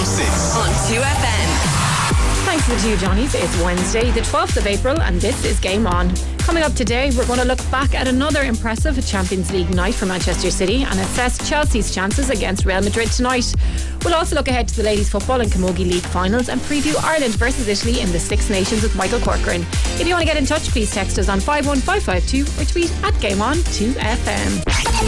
6 on 2FM. Thanks to the two Johnnies. It's Wednesday, the 12th of April, and this is Game On. Coming up today, we're going to look back at another impressive Champions League night for Manchester City and assess Chelsea's chances against Real Madrid tonight. We'll also look ahead to the ladies' football and Camogie League finals and preview Ireland versus Italy in the Six Nations with Michael Corcoran. If you want to get in touch, please text us on 51552 or tweet at GameOn2FM.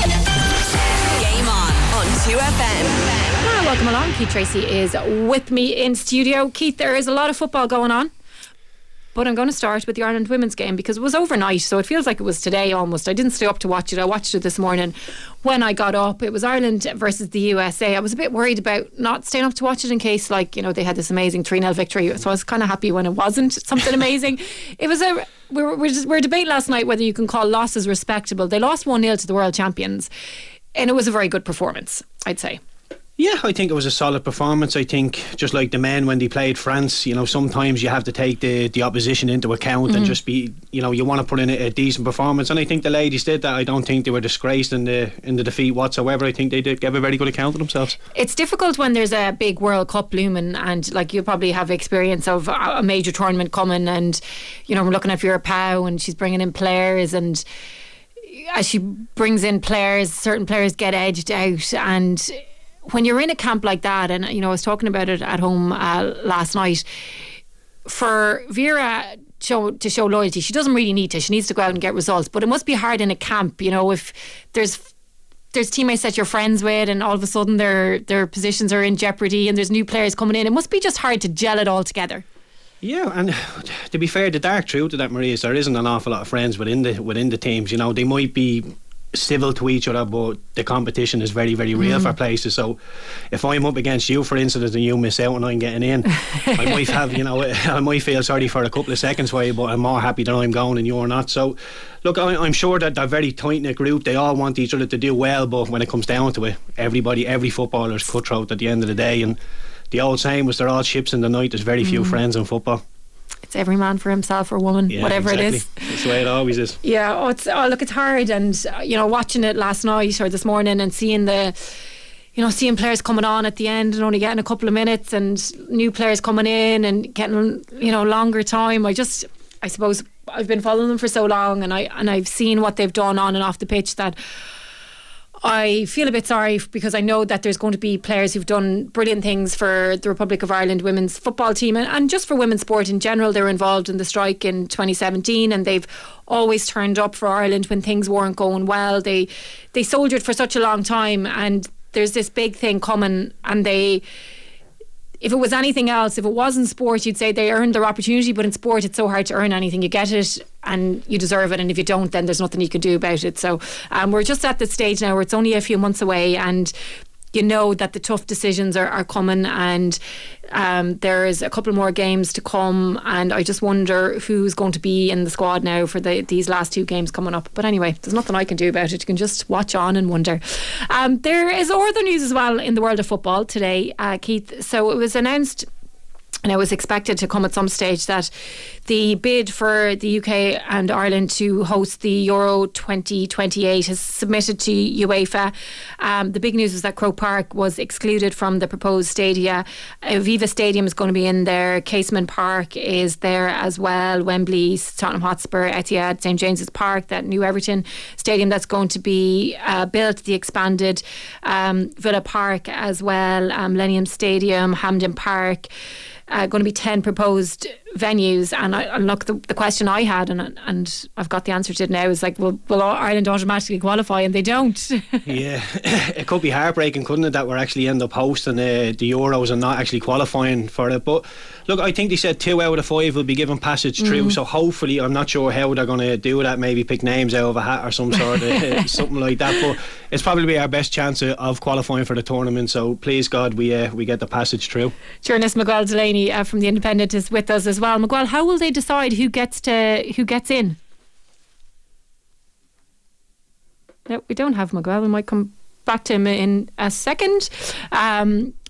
Game on 2FM. Welcome along. Keith Tracy is with me in studio. Keith, there is a lot of football going on, but I'm going to start with the Ireland women's game because it was overnight, so it feels like it was today almost. I didn't stay up to watch it. I watched it this morning when I got up. It was Ireland versus the USA. I was a bit worried about not staying up to watch it in case, they had this amazing 3-0 victory, so I was kind of happy when it wasn't something amazing. It was we were debating last night whether you can call losses respectable. They lost 1-0 to the world champions, and it was a very good performance, I'd say. Yeah, I think it was a solid performance. I think just like the men when they played France, sometimes you have to take the opposition into account and just be, you want to put in a decent performance, and I think the ladies did that. I don't think they were disgraced in the defeat whatsoever. I think they did give a very good account of themselves. It's difficult when there's a big World Cup looming, and you probably have experience of a major tournament coming, and we're looking at Vera Pauw and she's bringing in players, and as she brings in players, certain players get edged out, and when you're in a camp like that, and I was talking about it at home last night, for Vera to show loyalty, she doesn't really need to. She needs to go out and get results, but it must be hard in a camp, if there's teammates that you're friends with and all of a sudden their positions are in jeopardy and there's new players coming in. It must be just hard to gel it all together. Yeah, and to be fair, the dark truth of that, Maria, is there isn't an awful lot of friends within the teams. They might be civil to each other, but the competition is very, very real for places. So if I'm up against you, for instance, and you miss out and I'm getting in, I might have, I might feel sorry for a couple of seconds for you, but I'm more happy that I'm going and you're not. So look, I'm sure that they're a very tight-knit group. They all want each other to do well, but when it comes down to it, every footballer is cutthroat at the end of the day, and the old saying was they're all ships in the night. There's very few friends in football. It's every man for himself or woman, whatever exactly. it is. That's the way it always is. Yeah, it's hard, and watching it last night or this morning and seeing seeing players coming on at the end and only getting a couple of minutes, and new players coming in and getting longer time. I suppose I've been following them for so long, and I've seen what they've done on and off the pitch, that I feel a bit sorry, because I know that there's going to be players who've done brilliant things for the Republic of Ireland women's football team and just for women's sport in general. They were involved in the strike in 2017 and they've always turned up for Ireland when things weren't going well. They soldiered for such a long time, and there's this big thing coming, and if it was anything else, if it wasn't sport, you'd say they earned their opportunity, but in sport it's so hard to earn anything. You get it and you deserve it, and if you don't, then there's nothing you can do about it. So we're just at the stage now where it's only a few months away, and that the tough decisions are coming, and there's a couple more games to come, and I just wonder who's going to be in the squad now for these last two games coming up. But anyway, there's nothing I can do about it. You can just watch on and wonder. There is other news as well in the world of football today, Keith. So it was announced, and it was expected to come at some stage, that the bid for the UK and Ireland to host the Euro 2028 is submitted to UEFA. The big news was that Croke Park was excluded from the proposed stadia. Aviva Stadium is going to be in there. Casement Park is there as well. Wembley, Tottenham Hotspur, Etihad, St James's Park, that new Everton stadium that's going to be built, the expanded Villa Park as well, Millennium Stadium, Hampden Park. Going to be 10 proposed venues, and look, the question I had, and I've got the answer to it now, is will Ireland automatically qualify? And they don't. Yeah, it could be heartbreaking, couldn't it, that we're actually end up hosting the Euros and not actually qualifying for it. But look, I think they said 2 out of 5 will be given passage through, so hopefully, I'm not sure how they're going to do that, maybe pick names out of a hat or some sort of something like that, but it's probably our best chance of qualifying for the tournament, so please God we get the passage through. Journalist Miguel Delaney from The Independent is with us as well. Miguel, how will they decide who gets in? No, we don't have Miguel. We might come back to him in a second.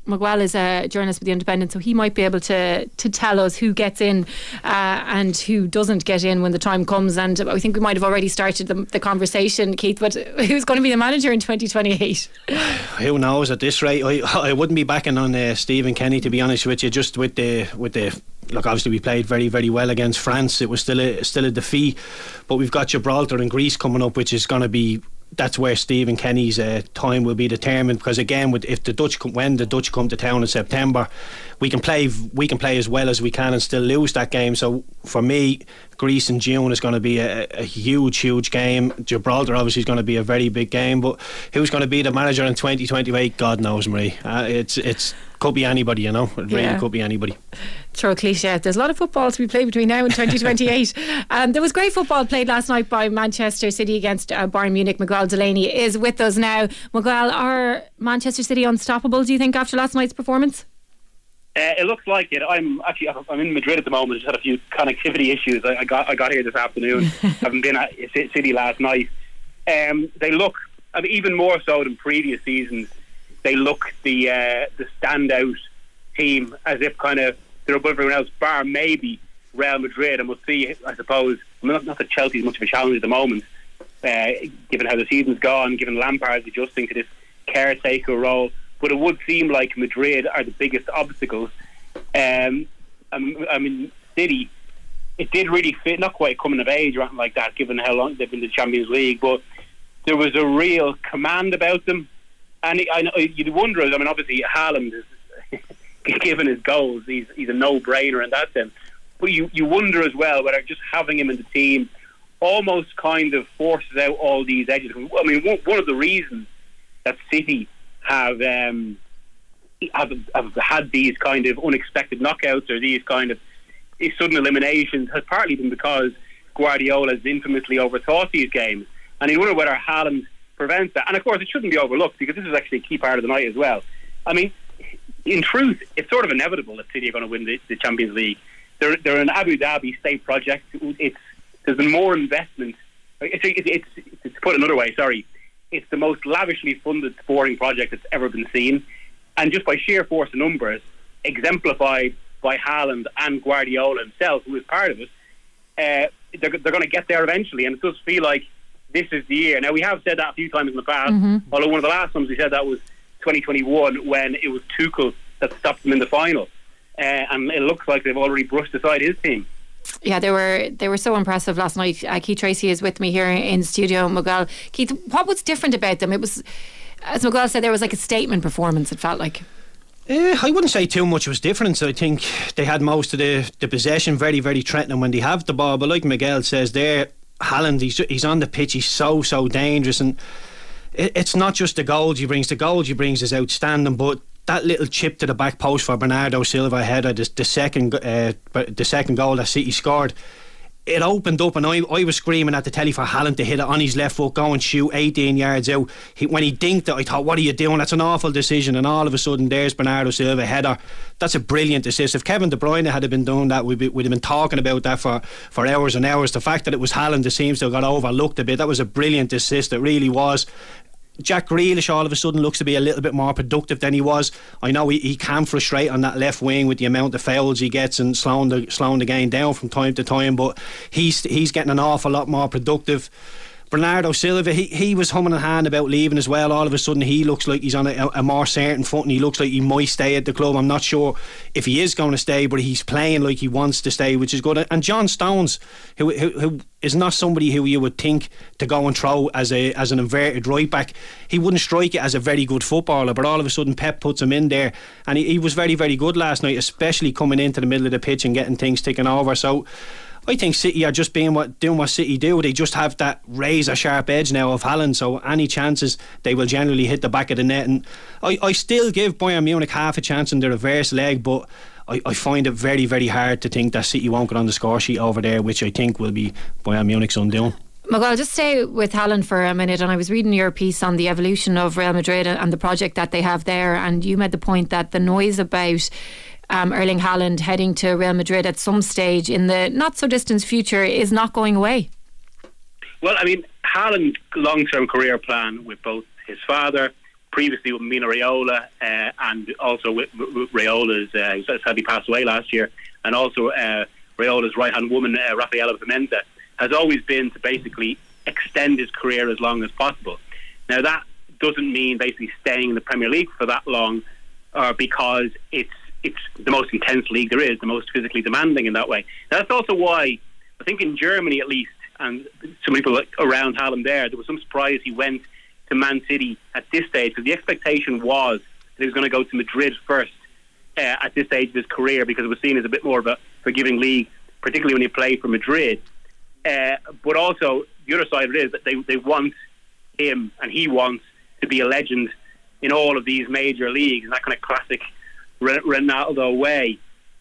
Miguel is a journalist with The Independent, so he might be able to tell us who gets in and who doesn't get in when the time comes. And I think we might have already started the conversation, Keith, but who's going to be the manager in 2028? Who knows at this rate? I wouldn't be backing on Stephen Kenny, to be honest with you, just with the look, obviously we played very, very well against France. It was still a defeat, but we've got Gibraltar and Greece coming up, which is going to be, that's where Stephen Kenny's time will be determined, because again, when the Dutch come to town in September, we can play as well as we can and still lose that game. So for me, Greece in June is going to be a huge game. Gibraltar obviously is going to be a very big game, but who's going to be the manager in 2028? God knows, Marie. It's could be anybody, you know. It really could be anybody. Throw a cliche. There's a lot of football to be played between now and 2028. There was great football played last night by Manchester City against Bayern Munich. Miguel Delaney is with us now. Miguel, are Manchester City unstoppable, do you think, after last night's performance? It looks like it. I'm in Madrid at the moment. I just had a few connectivity issues. I got here this afternoon. Haven't been at City last night. They look, I mean, even more so than previous seasons. They look the standout team, as if kind of they're above everyone else, bar maybe Real Madrid. And we'll see, I suppose. I mean, not that Chelsea's much of a challenge at the moment, given how the season's gone, given Lampard's adjusting to this caretaker role. But it would seem like Madrid are the biggest obstacles. I mean, City, it did really fit, not quite coming of age or anything like that, given how long they've been in the Champions League, but there was a real command about them. And I know you'd wonder, I mean, obviously Haaland is, given his goals, he's a no-brainer in that sense. But you wonder as well whether just having him in the team almost kind of forces out all these edges. I mean, one of the reasons that City have had these kind of unexpected knockouts or these kind of sudden eliminations has partly been because Guardiola has infamously overthought these games, and you wonder whether Haaland prevents that. And of course it shouldn't be overlooked, because this is actually a key part of the night as well. I mean, in truth, it's sort of inevitable that City are going to win the Champions League. They're an Abu Dhabi state project. There's been more investment. It's to put it another way, sorry, it's the most lavishly funded sporting project that's ever been seen, and just by sheer force of numbers, exemplified by Haaland and Guardiola himself, who is part of it, they're going to get there eventually. And it does feel like this is the year. Now, we have said that a few times in the past, although one of the last times we said that was 2021, when it was Tuchel that stopped them in the final, and it looks like they've already brushed aside his team. Yeah, they were so impressive last night. Keith Tracy is with me here in studio. Miguel, Keith, what was different about them? It was, as Miguel said, there was like a statement performance, it felt like. I wouldn't say too much was different. I think they had most of the possession, very, very threatening when they have the ball. But like Miguel says there, Haaland, he's on the pitch, he's so dangerous. And it's not just the goals he brings. The goals he brings is outstanding, but that little chip to the back post for Bernardo Silva header, the second goal that City scored, it opened up, and I was screaming at the telly for Haaland to hit it on his left foot, go and shoot 18 yards out. When he dinked it, I thought, what are you doing? That's an awful decision. And all of a sudden there's Bernardo Silva header. That's a brilliant assist. If Kevin De Bruyne had been doing that, we'd have been talking about that for hours and hours. The fact that it was Haaland that seems to have got overlooked a bit, that was a brilliant assist. It really was. Jack Grealish all of a sudden looks to be a little bit more productive than he was. I know he can frustrate on that left wing with the amount of fouls he gets and slowing the game down from time to time, but he's getting an awful lot more productive. Bernardo Silva, he was humming and hawing about leaving as well. All of a sudden he looks like he's on a more certain foot, and he looks like he might stay at the club. I'm not sure if he is going to stay, but he's playing like he wants to stay, which is good. And John Stones, who is not somebody who you would think to go and throw as an inverted right back. He wouldn't strike it as a very good footballer, but all of a sudden Pep puts him in there, and he was very, very good last night, especially coming into the middle of the pitch and getting things taken over. So I think City are just doing what City do. They just have that razor sharp edge now of Haaland, so any chances they will generally hit the back of the net. And I still give Bayern Munich half a chance in the reverse leg, but I find it very, very hard to think that City won't get on the score sheet over there, which I think will be Bayern Munich's undoing. Miguel, just stay with Haaland for a minute. And I was reading your piece on the evolution of Real Madrid and the project that they have there, and you made the point that the noise about Erling Haaland heading to Real Madrid at some stage in the not so distant future is not going away. Well, I mean, Haaland's long-term career plan with both his father previously with Mino Raiola, and also with Raiola's, who sadly passed away last year, and also Raiola's right-hand woman, Rafaela Pimenta, has always been to basically extend his career as long as possible. Now, that doesn't mean basically staying in the Premier League for that long, because it's the most intense league there is, the most physically demanding in that way. Now, that's also why, I think in Germany at least, and some people around Haaland there was some surprise he went to Man City at this stage, because the expectation was that he was going to go to Madrid first at this stage of his career, because it was seen as a bit more of a forgiving league, particularly when you play for Madrid. But also, the other side of it is that they want him, and he wants to be a legend in all of these major leagues, in that kind of classic Ronaldo way.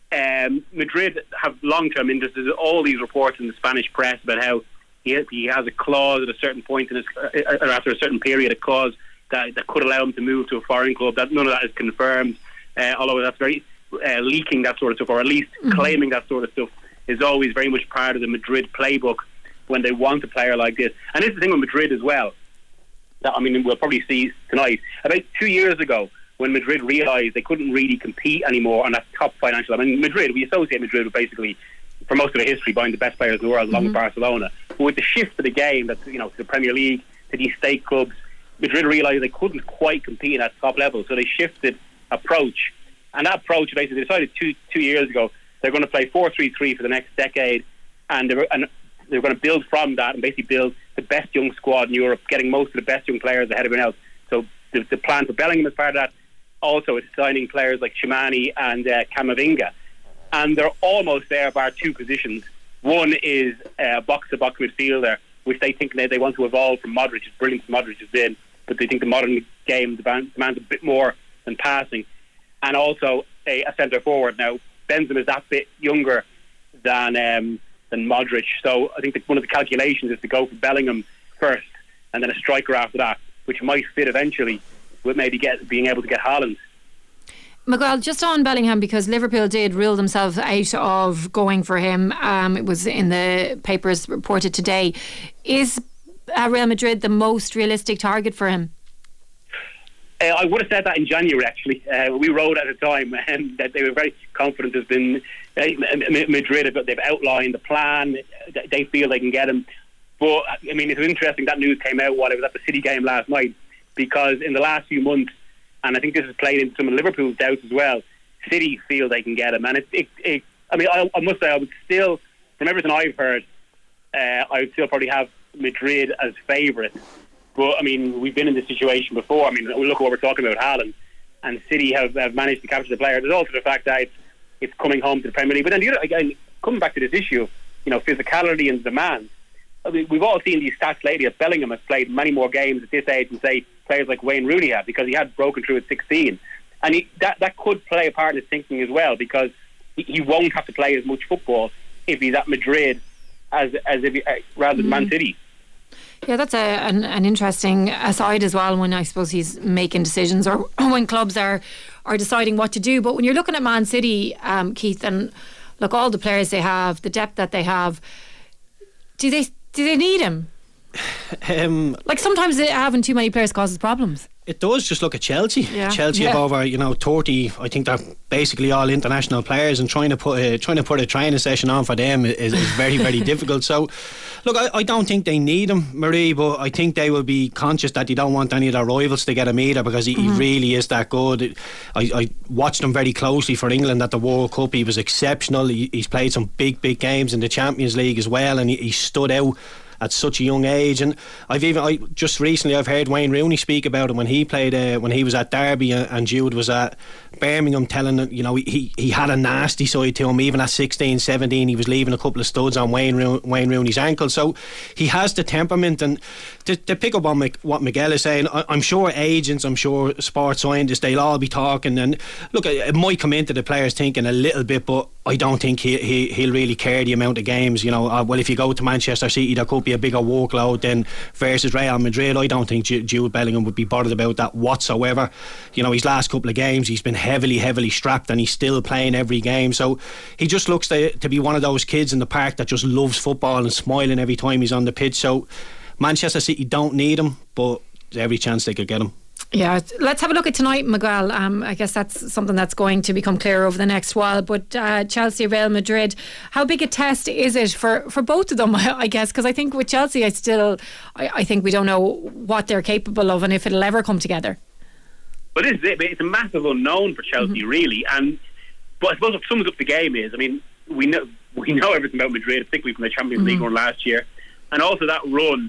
Madrid have long-term interests. There's all these reports in the Spanish press about how he has a clause at a certain point in his, or after a certain period, a clause that could allow him to move to a foreign club. That none of that is confirmed, although that's very leaking that sort of stuff, or at least claiming that sort of stuff, is always very much part of the Madrid playbook when they want a player like this. And this is the thing with Madrid as well, that, I mean, we'll probably see tonight. About 2 years ago, when Madrid realised they couldn't really compete anymore on that top financial... I mean, Madrid, we associate Madrid with basically, for most of their history, buying the best players in the world, along with Barcelona. But with the shift of the game, that, you know, to the Premier League, to these state clubs, Madrid realised they couldn't quite compete at top level, so they shifted approach. And that approach, basically, they decided two years ago they're going to play 4-3-3 for the next decade, and they're going to build from that and basically build the best young squad in Europe, getting most of the best young players ahead of everyone else. So the plan for Bellingham is part of that. Also, it's signing players like Slimani and Camavinga, and they're almost there bar two positions. One is a box-to-box midfielder, which they think they want to evolve from Modric, as brilliant as Modric has been, but they think the modern game demands a bit more than passing. And also a centre forward. Now, Benzema is that bit younger than Modric, so I think one of the calculations is to go for Bellingham first, and then a striker after that, which might fit eventually with maybe being able to get Haaland. Miguel, just on Bellingham, because Liverpool did rule themselves out of going for him. It was in the papers reported today. Is Real Madrid the most realistic target for him? I would have said that in January, actually. We wrote at the time that they were very confident. There's been Madrid, they've outlined the plan. They feel they can get him. But, I mean, it's interesting that news came out while I was at the City game last night, because in the last few months, and I think this has played into some of Liverpool's doubts as well, City feel they can get him. And I must say, I would still, from everything I've heard, I would still probably have Madrid as favourites. But, I mean, we've been in this situation before. I mean, look at what we're talking about, Haaland, and City have managed to capture the player. There's also the fact that it's coming home to the Premier League. But then, again, coming back to this issue of, you know, physicality and demand, I mean, we've all seen these stats lately that Bellingham has played many more games at this age than, say, players like Wayne Rooney have, because he had broken through at 16. And that could play a part in his thinking as well, because he won't have to play as much football if he's at Madrid as if rather than Man City. Yeah, that's an interesting aside as well, when I suppose he's making decisions, or when clubs are deciding what to do. But when you're looking at Man City, Keith, and look, all the players they have, the depth that they have, do they need him? Like, sometimes having too many players causes problems. It does. Just look at Chelsea. Yeah. Chelsea have over 30. I think they're basically all international players, and trying to put a training session on for them is very, very difficult. So, look, I don't think they need him, Marie, but I think they will be conscious that they don't want any of their rivals to get him either, because he really is that good. I watched him very closely for England at the World Cup. He was exceptional. He's played some big games in the Champions League as well, and he stood out at such a young age. And just recently I've heard Wayne Rooney speak about him when he played when he was at Derby and Jude was at Birmingham, telling him, he had a nasty side to him. Even at 16, 17 he was leaving a couple of studs on Wayne Rooney's ankle. So he has the temperament. And to pick up on what Miguel is saying, I'm sure agents, I'm sure sports scientists, they'll all be talking, and look, it might come into the players thinking a little bit, but I don't think he'll really care the amount of games. Well, if you go to Manchester City, there could be a bigger workload than versus Real Madrid. I don't think Jude Bellingham would be bothered about that whatsoever. His last couple of games he's been heavily strapped, and he's still playing every game. So he just looks to be one of those kids in the park that just loves football and smiling every time he's on the pitch. So Manchester City don't need him, but there's every chance they could get him. Yeah, let's have a look at tonight, Miguel. I guess that's something that's going to become clear over the next while. But Chelsea, Real Madrid, how big a test is it for both of them, I guess? Because I think with Chelsea, I think we don't know what they're capable of and if it'll ever come together. But it's a massive unknown for Chelsea, really. But I suppose what sums up the game is, I mean, we know everything about Madrid, particularly from the Champions League run last year, and also that run.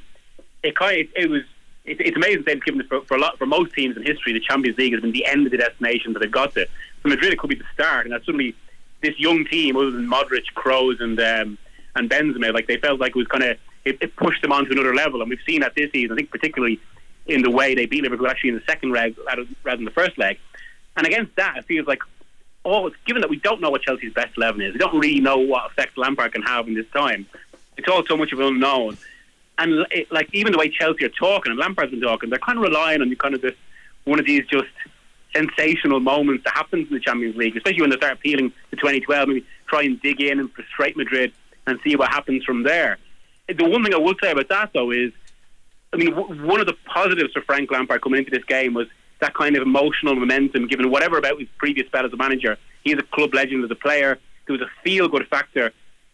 It's amazing they've given it for most teams in history. The Champions League has been the end of the destination that they've got to. For Madrid, it could be the start, and that suddenly this young team, other than Modric, Kroos, and Benzema, like they felt like it was it pushed them onto another level, and we've seen that this season. I think particularly in the way they beat Liverpool actually in the second leg rather than the first leg. And against that, it feels like, given that we don't know what Chelsea's best 11 is, we don't really know what effect Lampard can have in this time. It's all so much of an unknown. And even the way Chelsea are talking, and Lampard's been talking, they're kind of relying on one of these just sensational moments that happens in the Champions League, especially when they start appealing to 2012, maybe try and dig in and frustrate Madrid and see what happens from there. The one thing I would say about that, though, is, I mean, one of the positives for Frank Lampard coming into this game was that kind of emotional momentum, given whatever about his previous spell as a manager. He's a club legend as a player. There was a feel-good factor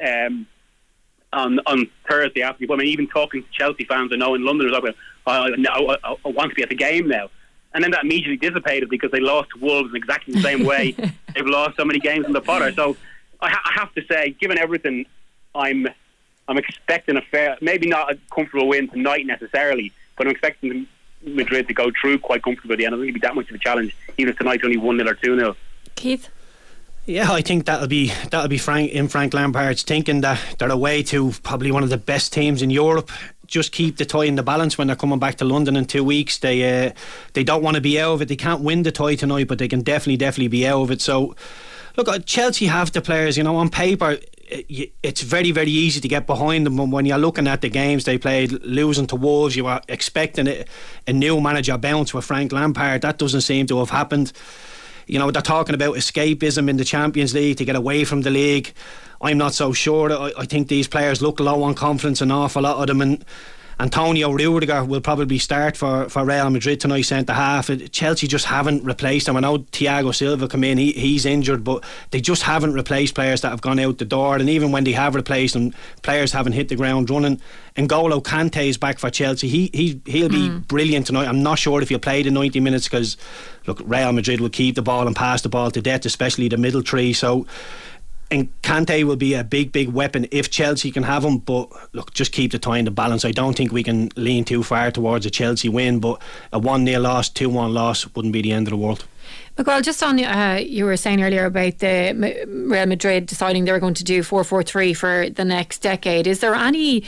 on Thursday after. I mean, even talking to Chelsea fans I know in London, was like, I want to be at the game now. And then that immediately dissipated because they lost to Wolves in exactly the same way they've lost so many games in the Potter. So I have to say, given everything, I'm expecting a fair, maybe not a comfortable win tonight necessarily, but I'm expecting Madrid to go through quite comfortably at the end. I don't think it'll be that much of a challenge, even if tonight's only 1-0 or 2-0. Keith? Yeah, I think that'll be Frank Lampard's thinking, that they're away to probably one of the best teams in Europe. Just keep the tie in the balance when they're coming back to London in 2 weeks. They don't want to be out of it. They can't win the tie tonight, but they can definitely be out of it. So look, Chelsea have the players, on paper it's very, very easy to get behind them, but when you're looking at the games they played, losing to Wolves, you were expecting a new manager bounce with Frank Lampard. That doesn't seem to have happened. They're talking about escapism in the Champions League to get away from the league. I'm not so sure. I think these players look low on confidence, an awful lot of them, and Antonio Rudiger will probably start for Real Madrid tonight, centre half. Chelsea just haven't replaced him. I know Thiago Silva come in, he's injured, but they just haven't replaced players that have gone out the door. And even when they have replaced them, players haven't hit the ground running. N'Golo Kante is back for Chelsea. He'll be brilliant tonight. I'm not sure if he'll play the 90 minutes because look, Real Madrid will keep the ball and pass the ball to death, especially the middle three. And Kante will be a big, big weapon if Chelsea can have him. But look, just keep the tie in the balance. I don't think we can lean too far towards a Chelsea win, but a 1-0 loss, 2-1 loss wouldn't be the end of the world. Miguel, just on you were saying earlier about the Real Madrid deciding they were going to do 4-4-3 for the next decade. Is there any?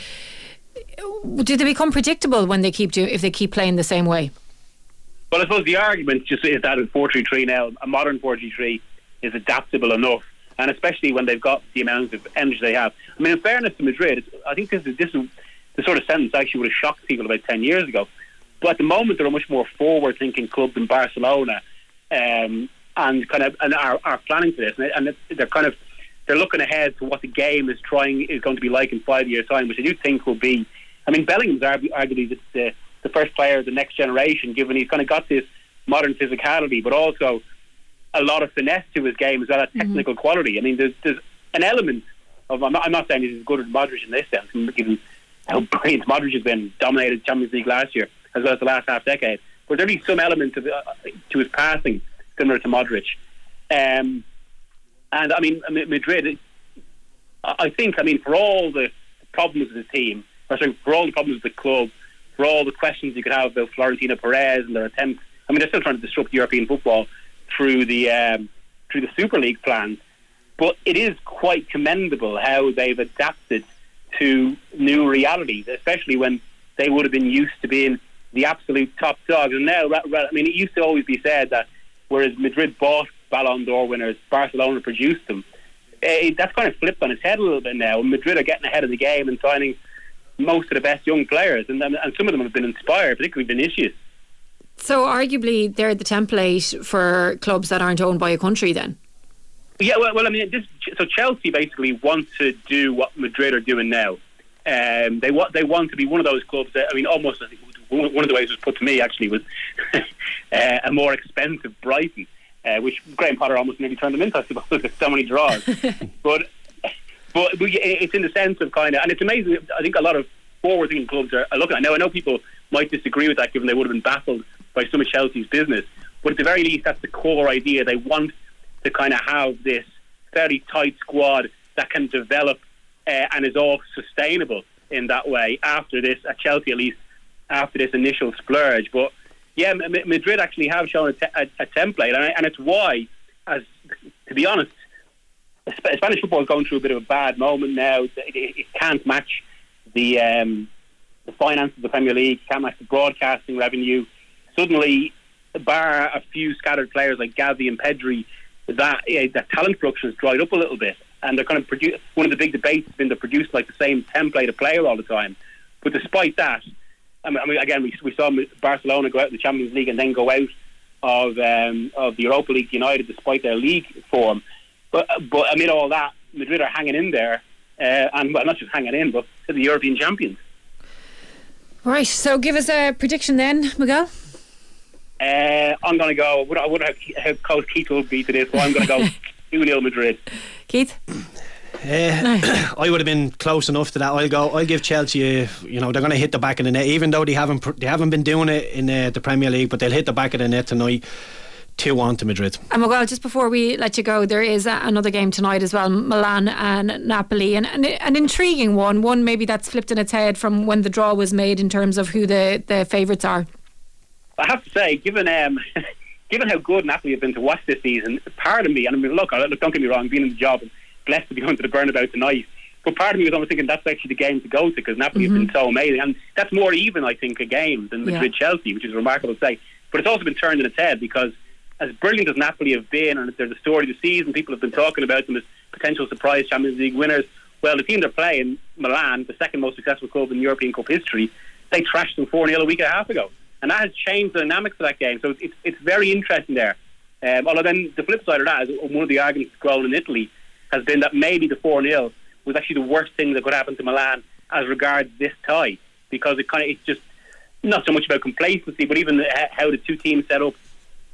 Do they become predictable when they if they keep playing the same way? Well, I suppose the argument just is that in 4-3-3 now, a modern 4-3-3 is adaptable enough. And especially when they've got the amount of energy they have. I mean, in fairness to Madrid, I think this is the sort of sentence actually would have shocked people about 10 years ago. But at the moment, they're a much more forward-thinking club than Barcelona, and are planning for this. And they're looking ahead to what the game is going to be like in 5 years' time, which I do think will be. I mean, Bellingham's arguably the first player of the next generation, given he's kind of got this modern physicality, but also a lot of finesse to his game as well as technical quality. I mean, there's an element of, I'm not saying he's as good as Modric in this sense, given how brilliant Modric has been, dominated the Champions League last year as well as the last half decade. But there'll be some element to his passing similar to Modric. And I mean, Madrid, I think, for all the problems of the team, for all the problems of the club, for all the questions you could have about Florentino Perez and their attempts, they're still trying to disrupt European football through the Super League plans, but it is quite commendable how they've adapted to new realities, especially when they would have been used to being the absolute top dogs. And now, it used to always be said that whereas Madrid bought Ballon d'Or winners, Barcelona produced them. That's kind of flipped on its head a little bit now. Madrid are getting ahead of the game and signing most of the best young players, and some of them have been inspired, particularly Vinicius. So arguably they're the template for clubs that aren't owned by a country then? Yeah, so Chelsea basically want to do what Madrid are doing now. They want to be one of those clubs that, almost one of the ways it was put to me actually was a more expensive Brighton, which Graham Potter almost nearly turned them into, I suppose. There's so many draws, but it's in the sense of kind of, and it's amazing. I think a lot of forward-thinking clubs are looking at. Now I know people might disagree with that, given they would have been baffled by some of Chelsea's business, but at the very least, that's the core idea. They want to kind of have this fairly tight squad that can develop and is all sustainable in that way after this, at Chelsea at least, after this initial splurge. But yeah, Madrid actually have shown a template, and it's why, as to be honest, Spanish football is going through a bit of a bad moment now. It can't match the finances of the Premier League, can't match the broadcasting revenue. Suddenly, bar a few scattered players like Gavi and Pedri, that talent production has dried up a little bit, and they're kind of produce. One of the big debates has been to produce like the same template of player all the time. But despite that, I mean again, we saw Barcelona go out in the Champions League and then go out of the Europa League United despite their league form. But amid all that, Madrid are hanging in there, and well, not just hanging in, but to the European champions. Right, so give us a prediction then, Miguel. I'm going to go. I wonder how close Keith will be to this, but I'm going to go 2-0 Madrid. Keith? I would have been close enough to that. I'll give Chelsea. They're going to hit the back of the net, even though they haven't been doing it in the Premier League, but they'll hit the back of the net tonight. 2-1 to Madrid. And Miguel, just before we let you go, there is another game tonight as well, Milan and Napoli, and an intriguing one maybe that's flipped in its head from when the draw was made in terms of who the favourites are. I have to say, given how good Napoli have been to watch this season, part of me, and I mean, look, don't get me wrong, being in the job and blessed to be going to the Bernabeu tonight, but part of me was almost thinking that's actually the game to go to, because Napoli have been so amazing, and that's more even, I think, a game than Madrid-Chelsea, which is remarkable to say. But it's also been turned in its head, because as brilliant as Napoli have been, and they're the story of the season, people have been talking about them as potential surprise Champions League winners. Well, the team they're playing, Milan, the second most successful club in European Cup history, they trashed them 4-0 a week and a half ago. And that has changed the dynamics of that game. So it's very interesting there. Although then the flip side of that is one of the arguments grown in Italy has been that maybe the 4-0 was actually the worst thing that could happen to Milan as regards this tie, because it's just not so much about complacency, but even how the two teams set up.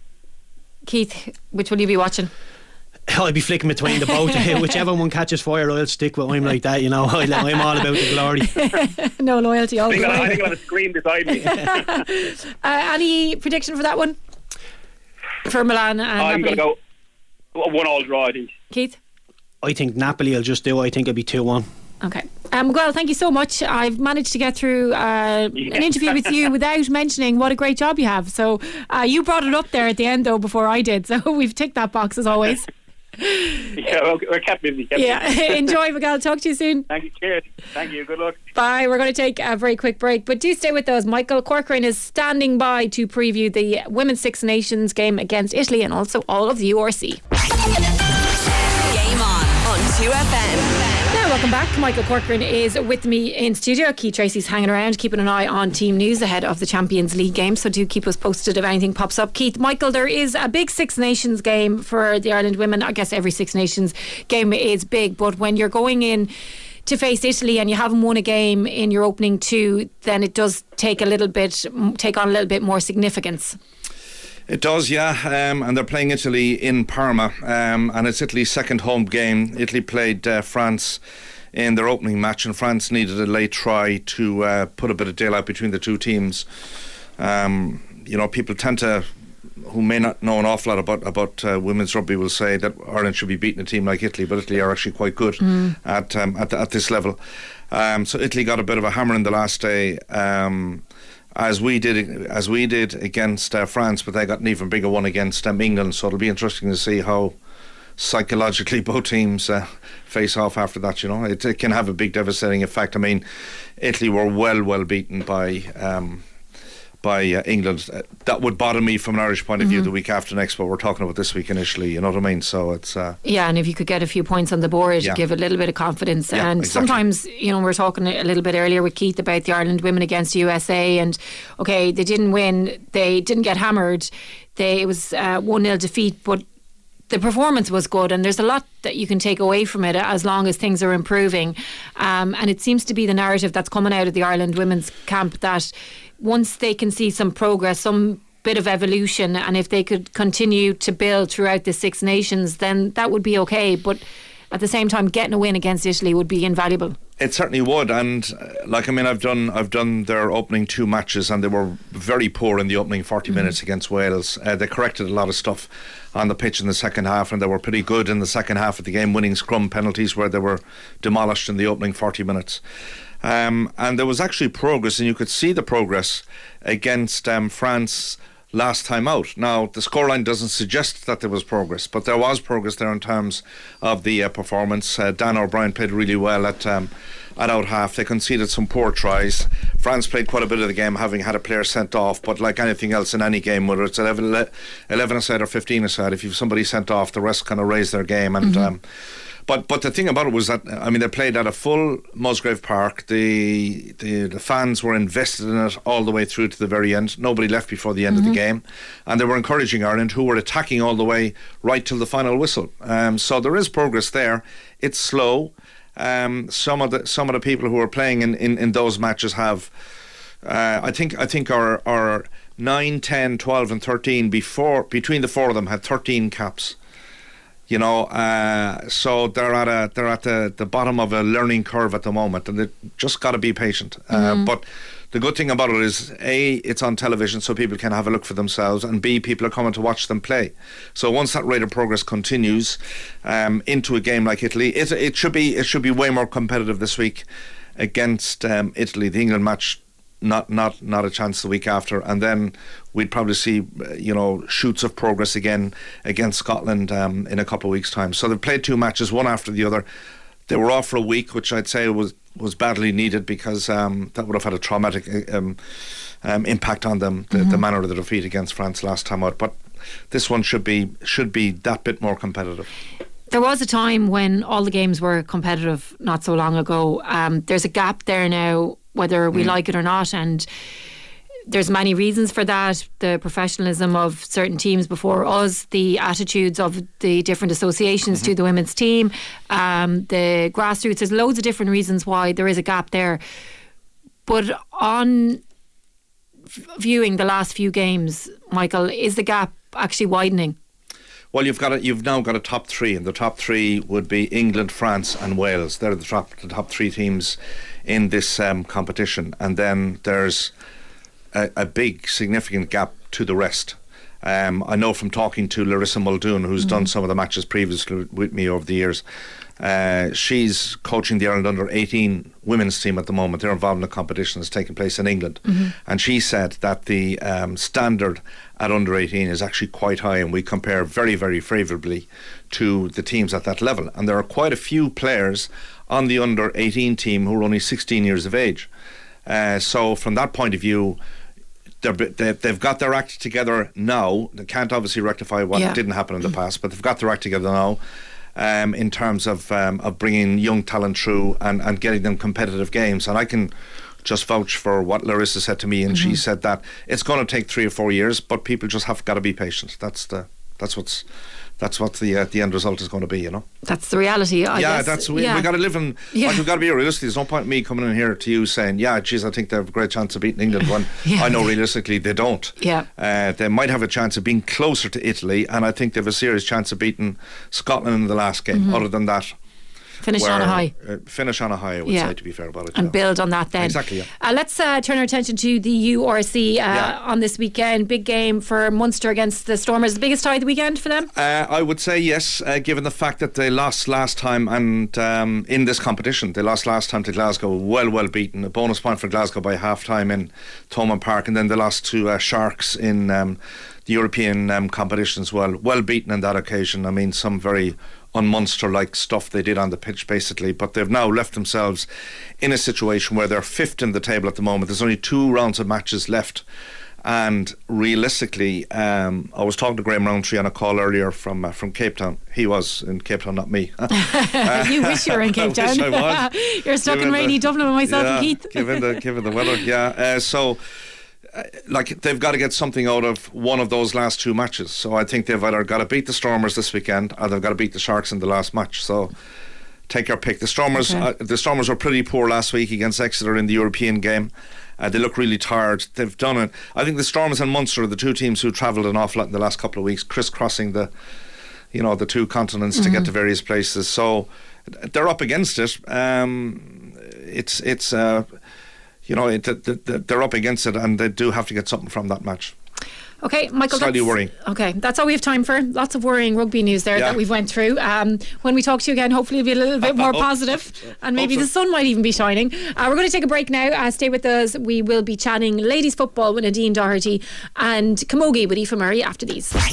Keith, which will you be watching? I'll be flicking between the both. Whichever one catches fire, I'll stick with. I'm like that, I'm all about the glory. No loyalty. I think I'll have a screen beside me. Any prediction for that one? For Milan and I'm Napoli? going to go 1-1 draw, I think. Keith? I think Napoli will just do. I think it'll be 2-1. Okay. Well, thank you so much. I've managed to get through an interview with you without mentioning what a great job you have. So you brought it up there at the end, though, before I did. So we've ticked that box as always. Yeah, well, we're kept busy. Enjoy, Miguel. Talk to you soon. Thank you. Cheers. Thank you. Good luck. Bye. We're going to take a very quick break, but do stay with us. Michael Corcoran is standing by to preview the Women's Six Nations game against Italy and also all of the URC. Game on 2FM. Now, welcome back. Michael Corcoran is with me in studio. Keith Tracy's hanging around, keeping an eye on team news ahead of the Champions League game, so do keep us posted if anything pops up. Keith, Michael, there is a big Six Nations game for the Ireland women. I guess every Six Nations game is big, but when you're going in to face Italy and you haven't won a game in your opening two, then it does take on a little bit more significance. It does, yeah, and they're playing Italy in Parma, and it's Italy's second home game. Italy played France in their opening match, and France needed a late try to put a bit of daylight between the two teams. People tend to, who may not know an awful lot about women's rugby, will say that Ireland should be beating a team like Italy, but Italy are actually quite good at this level. So Italy got a bit of a hammer in the last day. As we did against France, but they got an even bigger one against England. So it'll be interesting to see how psychologically both teams face off after that. It can have a big devastating effect. I mean, Italy were well beaten by England. That would bother me from an Irish point of view the week after next, but we're talking about this week initially, you know what I mean? So it's and if you could get a few points on the board, give a little bit of confidence. And sometimes, we were talking a little bit earlier with Keith about the Ireland women against USA, and okay, they didn't win, they didn't get hammered, it was 1-0 defeat, but the performance was good, and there's a lot that you can take away from it as long as things are improving. And it seems to be the narrative that's coming out of the Ireland women's camp that once they can see some progress, some bit of evolution, and if they could continue to build throughout the Six Nations, then that would be okay. But at the same time, getting a win against Italy would be invaluable. It certainly would, and I've done their opening 2 matches, and they were very poor in the opening 40 minutes against Wales. They corrected a lot of stuff on the pitch in the second half, and they were pretty good in the second half of the game, winning scrum penalties where they were demolished in the opening 40 minutes. And there was actually progress, and you could see the progress against France last time out. Now, the scoreline doesn't suggest that there was progress, but there was progress there in terms of the performance. Dan O'Brien played really well at out half. They conceded some poor tries. France played quite a bit of the game, having had a player sent off, but like anything else in any game, whether it's 11 aside or 15 aside, if you've somebody sent off, the rest kind of raise their game. And But the thing about it was that, I mean, they played at a full Musgrave Park. The fans were invested in it all the way through to the very end. Nobody left before the end of the game, and they were encouraging Ireland, who were attacking all the way right till the final whistle. So there is progress there. It's slow. Some of the people who are playing in those matches have, I think our 9, 10, 12 and 13 between the 4 of them had 13 caps. You know, so they're at the bottom of a learning curve at the moment, and they just got to be patient. But the good thing about it is, A, it's on television, so people can have a look for themselves, and B, people are coming to watch them play. So once that rate of progress continues into a game like Italy, it should be way more competitive this week against Italy. The England match, not a chance the week after, and then we'd probably see shoots of progress again against Scotland in a couple of weeks' time. So they've played 2 matches, one after the other. They were off for a week, which I'd say was badly needed, because that would have had a traumatic impact on them, the manner of the defeat against France last time out. But this one should be that bit more competitive. There was a time when all the games were competitive not so long ago. There's a gap there now, whether we like it or not, and there's many reasons for that. The professionalism of certain teams before us, the attitudes of the different associations to the women's team, the grassroots. There's loads of different reasons why there is a gap there. But on viewing the last few games, Michael, is the gap actually widening? Well, you've now got a top 3, and the top 3 would be England, France and Wales. They're the top 3 teams in this competition, and then there's a big significant gap to the rest. I know from talking to Larissa Muldoon, who's done some of the matches previously with me over the years. She's coaching the Ireland under-18 women's team at the moment. They're involved in a competition that's taking place in England, and she said that the standard at under-18 is actually quite high, and we compare very, very favourably to the teams at that level. And there are quite a few players on the under-18 team who are only 16 years of age. So from that point of view, they've got their act together now. They can't obviously rectify what didn't happen in the past, but they've got their act together now in terms of bringing young talent through and getting them competitive games. And I can just vouch for what Larissa said to me, and she said that it's going to take 3 or 4 years, but people just have got to be patient. That's what the end result is going to be, you know. That's the reality. I guess. We got to live in. Like, we've got to be realistic. There's no point in me coming in here to you saying, geez, I think they have a great chance of beating England when I know realistically they don't. They might have a chance of being closer to Italy, and I think they have a serious chance of beating Scotland in the last game. Other than that, finish on a high. Finish on a high, I would say, to be fair about it. And build on that then. Exactly, let's turn our attention to the URC on this weekend. Big game for Munster against the Stormers. The biggest tie of the weekend for them? I would say yes, given the fact that they lost last time, and in this competition, they lost last time to Glasgow, well beaten. A bonus point for Glasgow by half-time in Thomond Park, and then they lost to Sharks in the European competition as well beaten on that occasion. I mean, some very un-Munster-like stuff they did on the pitch basically, but they've now left themselves in a situation where they're 5th in the table at the moment. There's only 2 rounds of matches left, and realistically, I was talking to Graham Roundtree on a call earlier from Cape Town. He was in Cape Town, not me. You wish you were in Cape Town. I was. You're stuck in rainy Dublin with myself and Keith. given the weather, So like they've got to get something out of one of those last two matches. So I think they've either got to beat the Stormers this weekend or they've got to beat the Sharks in the last match. So take your pick. The Stormers were pretty poor last week against Exeter in the European game. They look really tired. They've done it. I think the Stormers and Munster are the two teams who travelled an awful lot in the last couple of weeks, crisscrossing the two continents to get to various places. So they're up against it. They're up against it, and they do have to get something from that match. Okay, Michael. Slightly worrying. Okay, that's all we have time for. Lots of worrying rugby news there that we've went through. When we talk to you again, hopefully it'll be a little bit more positive, and maybe the sun might even be shining. We're going to take a break now. Stay with us. We will be chatting ladies football with Nadine Doherty and Camogie with Aoife Murray after these. Game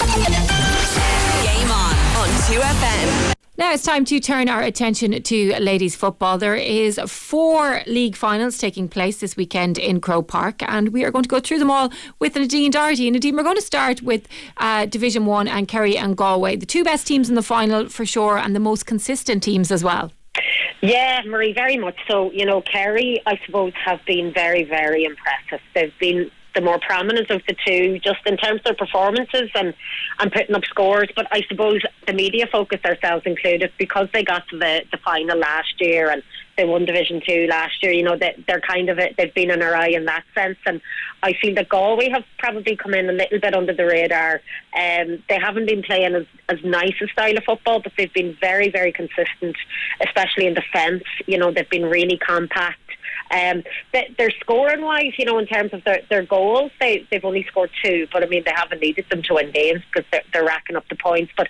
on 2FM. Now it's time to turn our attention to ladies football. There is 4 league finals taking place this weekend in Croke Park, and we are going to go through them all with Nadine Doherty. Nadine, we're going to start with Division 1 and Kerry and Galway, the 2 best teams in the final for sure, and the most consistent teams as well. Yeah, Marie, very much so. Kerry, I suppose, have been very, very impressive. They've been the more prominent of the two, just in terms of their performances and putting up scores. But I suppose the media focus, ourselves included, because they got to the final last year and they won Division 2 last year, they're kind of they've been in our eye in that sense. And I feel that Galway have probably come in a little bit under the radar. They haven't been playing as nice a style of football, but they've been very, very consistent, especially in defence. They've been really compact. They're scoring wise, in terms of their goals, they've only scored 2, but I mean they haven't needed them to win games because they're racking up the points. But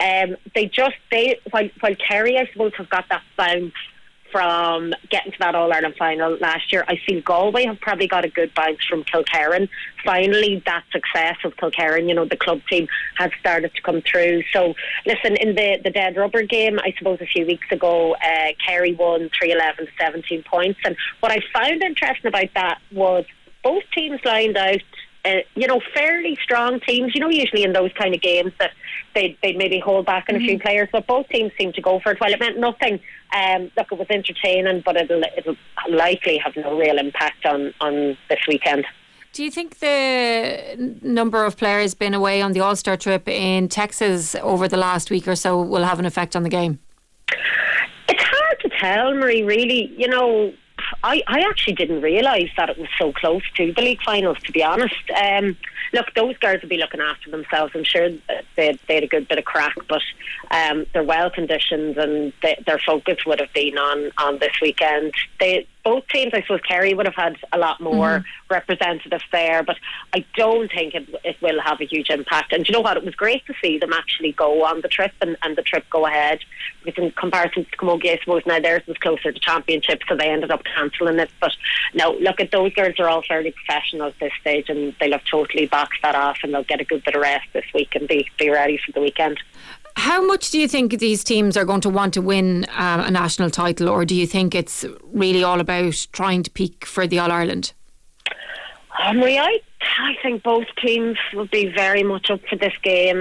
while Kerry, I suppose, have got that bounce from getting to that All-Ireland final last year, I feel Galway have probably got a good bounce from Kilkerran. Finally, that success of Kilkerran, the club team has started to come through. So, listen, in the dead rubber game, I suppose a few weeks ago, Kerry won 3-11 to 17 points. And what I found interesting about that was both teams lined out fairly strong teams. Usually in those kind of games that they'd maybe hold back on a few players, but both teams seemed to go for it. While it meant nothing, look, it was entertaining, but it'll likely have no real impact on this weekend. Do you think the number of players been away on the All-Star trip in Texas over the last week or so will have an effect on the game? It's hard to tell, Marie, really. I actually didn't realise that it was so close to the league finals, to be honest. Look, those girls will be looking after themselves. I'm sure they had a good bit of crack, but they're well conditioned and their focus would have been on this weekend. Both teams, I suppose Kerry would have had a lot more representatives there, but I don't think it will have a huge impact. And do you know what? It was great to see them actually go on the trip and the trip go ahead. Because in comparison to Camogie, I suppose now theirs was closer to championship, so they ended up cancelling it. But no, look, at those girls are all fairly professional at this stage, and they'll have totally boxed that off, and they'll get a good bit of rest this week and be ready for the weekend. How much do you think these teams are going to want to win a national title, or do you think it's really all about trying to peak for the All-Ireland? Marie, I think both teams will be very much up for this game.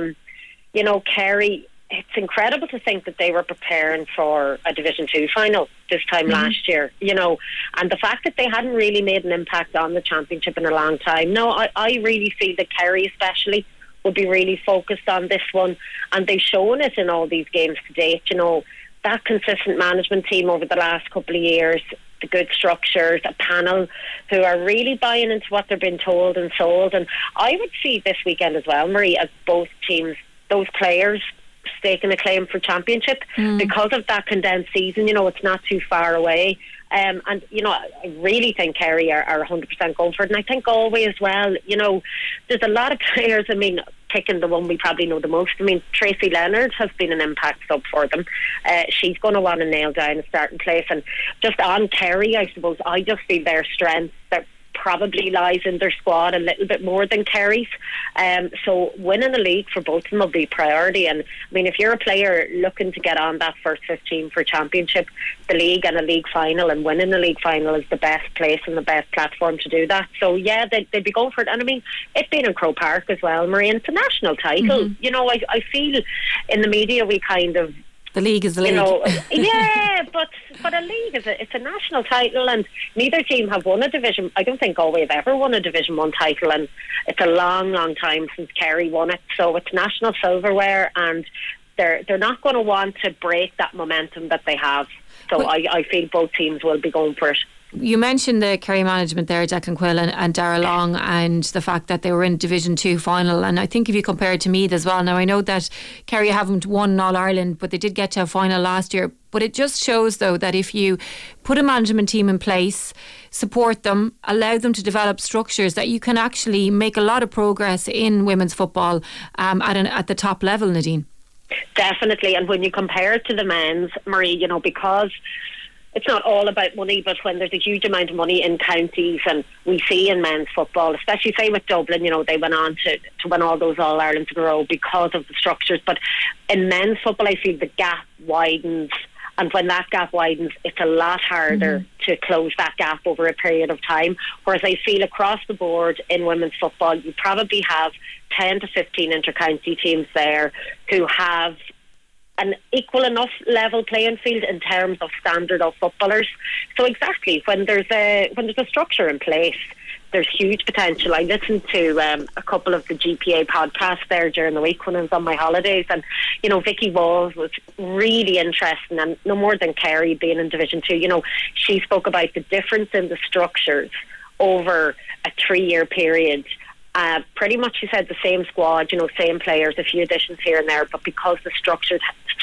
Kerry, it's incredible to think that they were preparing for a Division 2 final this time last year, and the fact that they hadn't really made an impact on the championship in a long time. No, I really feel that Kerry especially will be really focused on this one, and they've shown it in all these games to date. That consistent management team over the last couple of years, the good structures, a panel who are really buying into what they're being told and sold. And I would see this weekend as well, Marie, as both teams, those players staking a claim for championship because of that condensed season. It's not too far away. I really think Kerry are 100% going for it, and I think Galway as well. There's a lot of players. I mean, picking the one we probably know the most. I mean, Tracy Leonard has been an impact sub for them. She's going to want to nail down a starting place. And just on Kerry, I suppose, I just feel their strength that probably lies in their squad a little bit more than Kerry's. So winning the league for both of them will be priority. And I mean, if you're a player looking to get on that first 15 for championship, the league and a league final, and winning the league final is the best place and the best platform to do that. So yeah, they'd be going for it. And I mean, it being in Croke Park as well, Marie, it's a national title. I feel in the media we kind of The league is the league. You know, yeah, but a league it's a national title, and neither team have won a division. I don't think Galway have ever won a Division 1 title, and it's a long, long time since Kerry won it. So it's national silverware, and they're not going to want to break that momentum that they have. So I feel both teams will be going for it. You mentioned the Kerry management there, Declan Quill and Darragh Long, and the fact that they were in Division 2 final. And I think if you compare it to Meath as well, now I know that Kerry haven't won All-Ireland, but they did get to a final last year. But it just shows, though, that if you put a management team in place, support them, allow them to develop structures, that you can actually make a lot of progress in women's football at the top level, Nadine. Definitely. And when you compare it to the men's, Marie, you know, because it's not all about money, but when there's a huge amount of money in counties, and we see in men's football, especially say with Dublin, you know, they went on to win all those All-Irelands in a row because of the structures. But in men's football, I feel the gap widens, and when that gap widens, it's a lot harder to close that gap over a period of time. Whereas I feel across the board in women's football, you probably have 10 to 15 inter-county teams there who have an equal enough level playing field in terms of standard of footballers. So exactly, when there's a structure in place, there's huge potential. I listened to a couple of the GPA podcasts there during the week when I was on my holidays, and you know, Vicky Walls was really interesting, and no more than Kerry being in Division 2. You know, she spoke about the difference in the structures over a 3-year period. Pretty much, she said, the same squad, you know, same players, a few additions here and there, but because the structures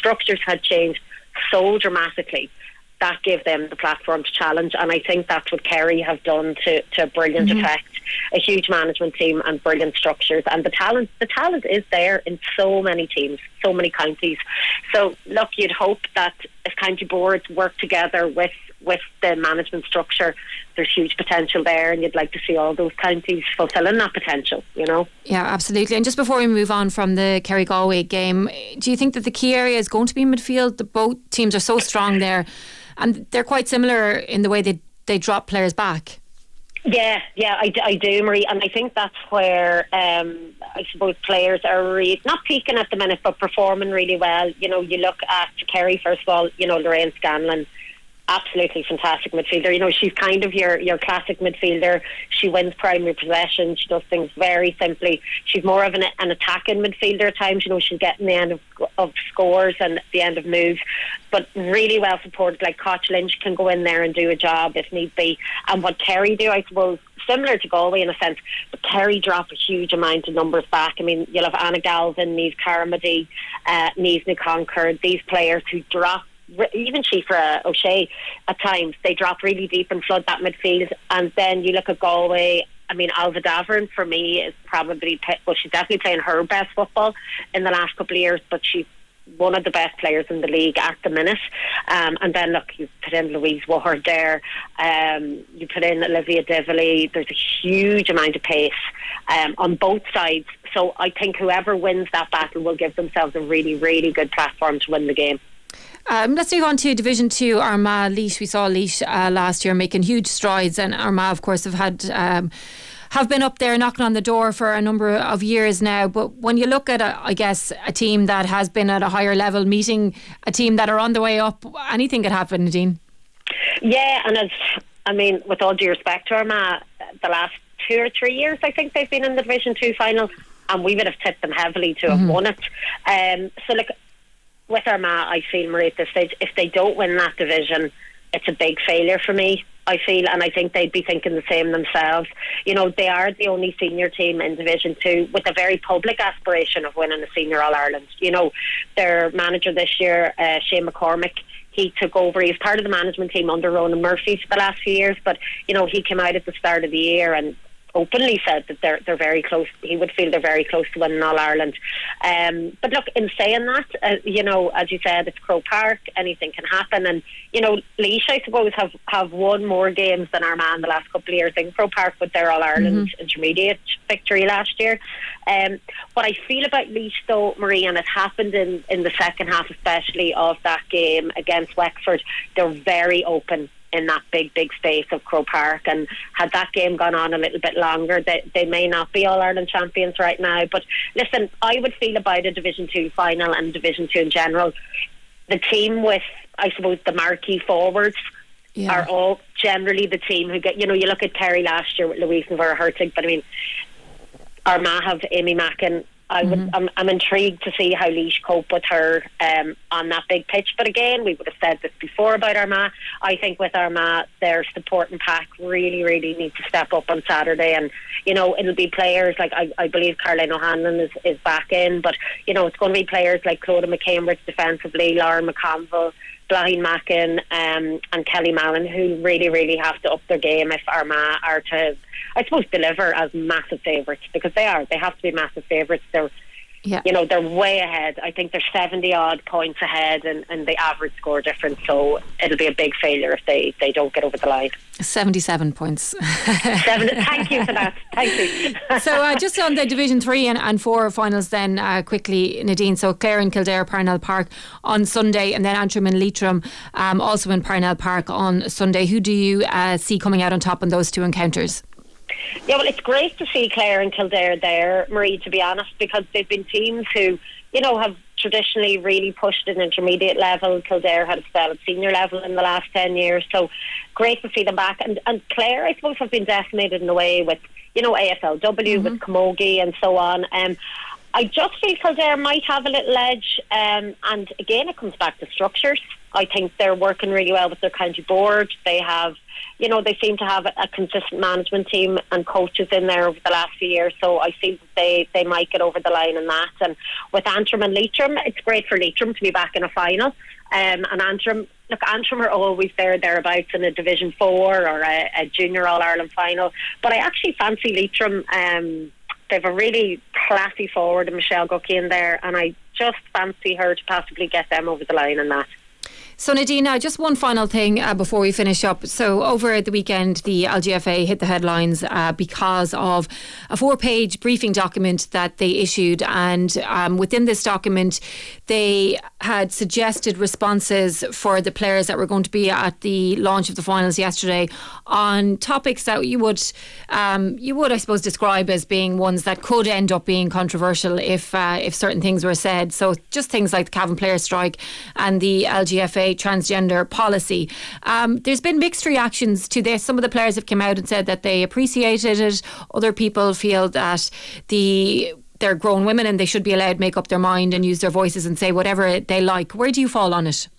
had changed so dramatically, that gave them the platform to challenge. And I think that's what Kerry have done to a brilliant effect. A huge management team and brilliant structures, and the talent is there in so many teams, so many counties. So look, you'd hope that if county boards work together with the management structure, there's huge potential there, and you'd like to see all those counties fulfilling that potential, you know. Yeah, absolutely. And just before we move on from the Kerry-Galway game, do you think that the key area is going to be midfield? Both teams are so strong there, and they're quite similar in the way they drop players back. Yeah, I do, Marie, and I think that's where I suppose players are really not peaking at the minute, but performing really well. You know, you look at Kerry, first of all, you know, Lorraine Scanlon, absolutely fantastic midfielder. You know, she's kind of your classic midfielder. She wins primary possession. She does things very simply. She's more of an attacking midfielder at times. You know, she'll get in the end of scores and the end of moves, but really well supported. Like Koch Lynch can go in there and do a job if need be. And what Kerry do, I suppose, similar to Galway in a sense, but Kerry drop a huge amount of numbers back. I mean, you'll have Anna Galvin, Niamh Carmody, Niamh Concord, these players who drop, even Shifra O'Shea at times, they drop really deep and flood that midfield. And then you look at Galway, I mean, Alva Davern for me is probably, well, she's definitely playing her best football in the last couple of years, but she's one of the best players in the league at the minute. And then look, you put in Louise Ward there, you put in Olivia Dively. There's a huge amount of pace on both sides. So I think whoever wins that battle will give themselves a really, really good platform to win the game. Let's move on to Division 2, Armagh Laois. We saw Laois last year making huge strides, and Armagh, of course, have been up there knocking on the door for a number of years now. But when you look at, a team that has been at a higher level meeting a team that are on the way up, anything could happen, Nadine. Yeah, and with all due respect to Armagh, the last 2 or 3 years, I think they've been in the Division 2 final, and we would have tipped them heavily to have won it. So look, with Armagh, I feel, Marie, at this stage, if they don't win that division, it's a big failure for me, I feel, and I think they'd be thinking the same themselves. You know, they are the only senior team in Division 2 with a very public aspiration of winning a Senior All-Ireland. You know, their manager this year, Shane McCormick, he took over. He was part of the management team under Ronan Murphy for the last few years, but, you know, he came out at the start of the year and openly said that they're very close. He would feel they're very close to winning All Ireland. But look, in saying that, you know, as you said, it's Croke Park. Anything can happen, and you know, Laois, I suppose, have won more games than Armagh in the last couple of years. I think Croke Park with their All Ireland intermediate victory last year. What I feel about Laois, though, Marie, and it happened in the second half, especially of that game against Wexford, they're very open in that big space of Croke Park, and had that game gone on a little bit longer, they may not be All-Ireland champions right now. But listen, I would feel about a Division 2 final and Division 2 in general, the team with, I suppose, the marquee forwards are all generally the team who get, you look at Kerry last year with Louise and Vera Hertig, but I mean, Armagh have Amy Mackin. I'm intrigued to see how Laois cope with her on that big pitch. But again, we would have said this before about Armagh. I think with Armagh, their supporting pack really, really need to step up on Saturday. And, it'll be players like, I believe Caroline O'Hanlon is back in. But, it's going to be players like Clodagh McCambridge defensively, Lauren McConville, Blaine Mackin and Kelly Mallon, who really, really have to up their game if Armagh are to, I suppose, deliver as massive favourites, because they are. They have to be massive favourites. They're, they're way ahead. I think they're 70 odd points ahead, and the average score difference. So it'll be a big failure if they don't get over the line. 77 points. Thank you for that. Thank you. So just on the Division 3 and 4 finals then, quickly, Nadine. So Clare and Kildare, Parnell Park on Sunday, and then Antrim and Leitrim also in Parnell Park on Sunday. Who do you see coming out on top in those two encounters? Yeah, well, it's great to see Clare and Kildare there, Marie, to be honest, because they've been teams who, have traditionally really pushed at intermediate level. Kildare had a spell at senior level in the last 10 years, so great to see them back. And Clare, I suppose, have been decimated in a way with, AFLW, with Camogie and so on. I just feel Kildare might have a little edge, and again, it comes back to structures. I think they're working really well with their county board. They have, they seem to have a consistent management team and coaches in there over the last few years. So I feel that they might get over the line in that. And with Antrim and Leitrim, it's great for Leitrim to be back in a final. And Antrim are always thereabouts in a Division 4 or a Junior All-Ireland final. But I actually fancy Leitrim. They have a really classy forward, Michelle Guckey, in there, and I just fancy her to possibly get them over the line in that. So Nadine, just one final thing before we finish up. So over the weekend, the LGFA hit the headlines because of a 4-page briefing document that they issued, and within this document they had suggested responses for the players that were going to be at the launch of the finals yesterday on topics that you would I suppose describe as being ones that could end up being controversial if certain things were said. So just things like the Cavan Players Strike and the LGFA transgender policy. There's been mixed reactions to this. Some of the players have come out and said that they appreciated it. Other people feel that they're grown women and they should be allowed to make up their mind and use their voices and say whatever they like. Where do you fall on it?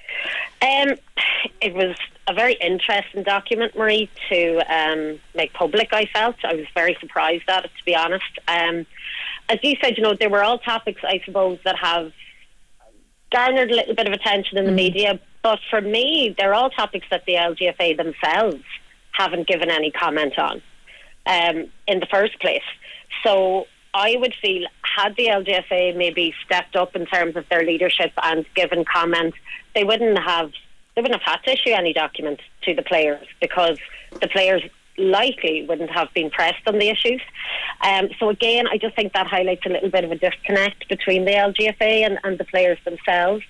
It was a very interesting document, Marie, to make public. I felt I was very surprised at it, to be honest. As you said, they were all topics, I suppose, that have garnered a little bit of attention in the media, but for me, they're all topics that the LGFA themselves haven't given any comment on in the first place. So I would feel, had the LGFA maybe stepped up in terms of their leadership and given comment, they wouldn't have had to issue any document to the players, because the players likely wouldn't have been pressed on the issues. So again, I just think that highlights a little bit of a disconnect between the LGFA and the players themselves.